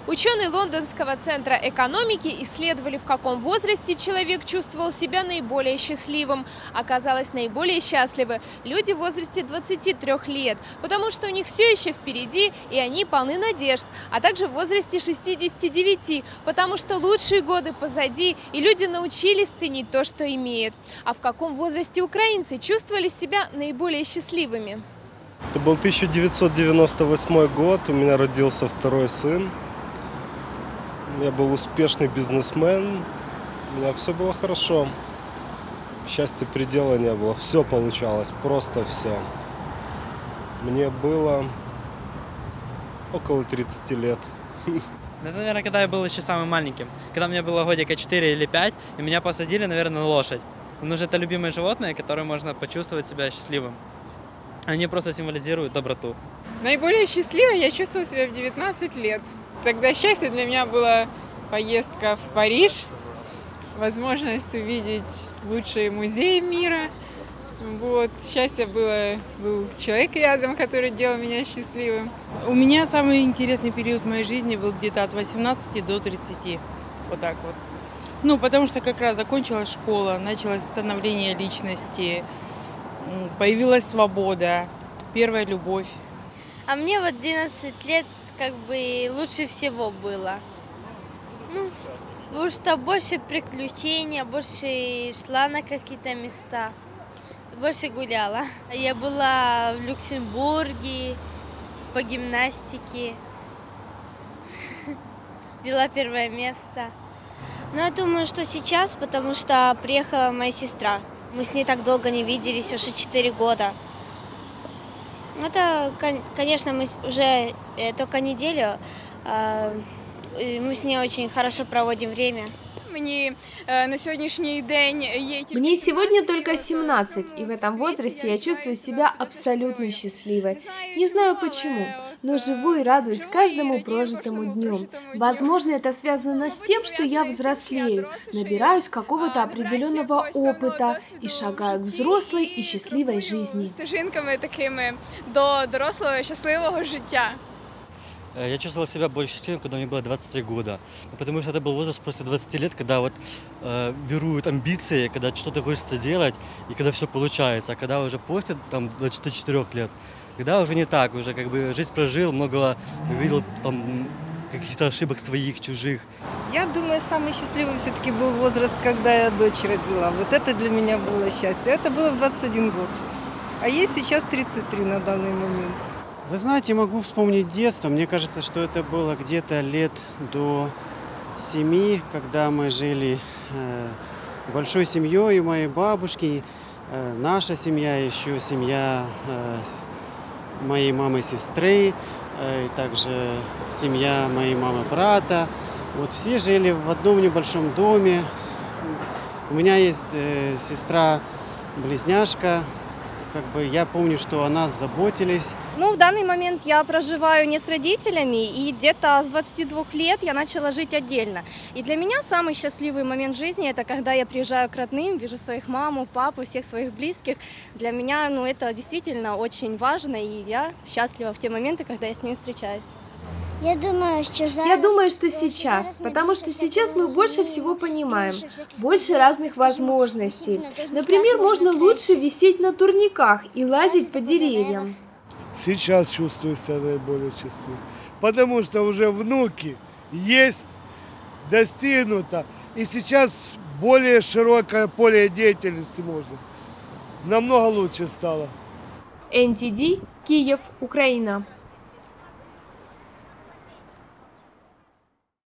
Ученые Лондонского центра экономики исследовали, в каком возрасте человек чувствовал себя наиболее счастливым. Оказалось, наиболее счастливы люди в возрасте 23 лет, потому что у них все еще впереди, и они полны надежд. А также в возрасте 69, потому что лучшие годы позади, и люди научились ценить то, что имеют. А в каком возрасте украинцы чувствовали себя наиболее счастливыми? Это был 1998 год, у меня родился второй сын. Я был успешный бизнесмен, у меня все было хорошо. Счастья предела не было, все получалось, просто все. Мне было около 30 лет. Это, наверное, когда я был еще самым маленьким. Когда мне было годика 4 или 5, и меня посадили, наверное, на лошадь. Потому что это любимое животное, которое можно почувствовать себя счастливым. Они просто символизируют доброту. Наиболее счастливой я чувствовала себя в 19 лет. Тогда счастье для меня была поездка в Париж, возможность увидеть лучшие музеи мира. Вот. Счастье был человек рядом, который делал меня счастливым. У меня самый интересный период моей жизни был где-то от 18 до 30. Вот так вот. Ну, потому что как раз закончилась школа, началось становление личности, появилась свобода, первая любовь. А мне в 11 лет как бы лучше всего было. Ну, потому что больше приключений, больше шла на какие-то места, больше гуляла. Я была в Люксембурге по гимнастике, взяла первое место. Но я думаю, что сейчас, потому что приехала моя сестра. Мы с ней так долго не виделись, уже 4 года. Это, конечно, мы уже только неделю, мы с ней очень хорошо проводим время. Мне сегодня только 17, и в этом возрасте я чувствую себя абсолютно счастливой. Не знаю почему, но живу и радуюсь каждому прожитому днем. Возможно, это связано с тем, что я взрослею, набираюсь какого-то определенного опыта и шагаю к взрослой и счастливой жизни. Стежинками такими до дорослого и счастливого життя. Я чувствовал себя больше счастливым, когда мне было 23 года. Потому что это был возраст после 20 лет, когда вот вируют амбиции, когда что-то хочется делать и когда все получается. А когда уже после там, 24 лет, когда уже не так, уже как бы жизнь прожил, много видел там каких-то ошибок своих, чужих. Я думаю, самый счастливый все-таки был возраст, когда я дочь родила. Вот это для меня было счастье. Это было в 21 год. А ей сейчас 33 на данный момент. Вы знаете, могу вспомнить детство. Мне кажется, что это было где-то лет до 7, когда мы жили большой семьей у моей бабушки. Наша семья, еще семья моей мамы и сестры, и также семья моей мамы брата. Вот все жили в одном небольшом доме. У меня есть сестра-близняшка. Как бы я помню, что о нас заботились. Ну, в данный момент я проживаю не с родителями, и где-то с 22 лет я начала жить отдельно. И для меня самый счастливый момент жизни – это когда я приезжаю к родным, вижу своих маму, папу, всех своих близких. Для меня, ну, это действительно очень важно, и я счастлива в те моменты, когда я с ними встречаюсь. Я думаю, что сейчас, потому что сейчас мы больше всего понимаем, больше разных возможностей. Например, можно лучше висеть на турниках и лазить по деревьям. Сейчас чувствую себя наиболее счастливым, потому что уже внуки есть, достигнуто, и сейчас более широкое поле деятельности можно. Намного лучше стало. НТД, Киев, Украина.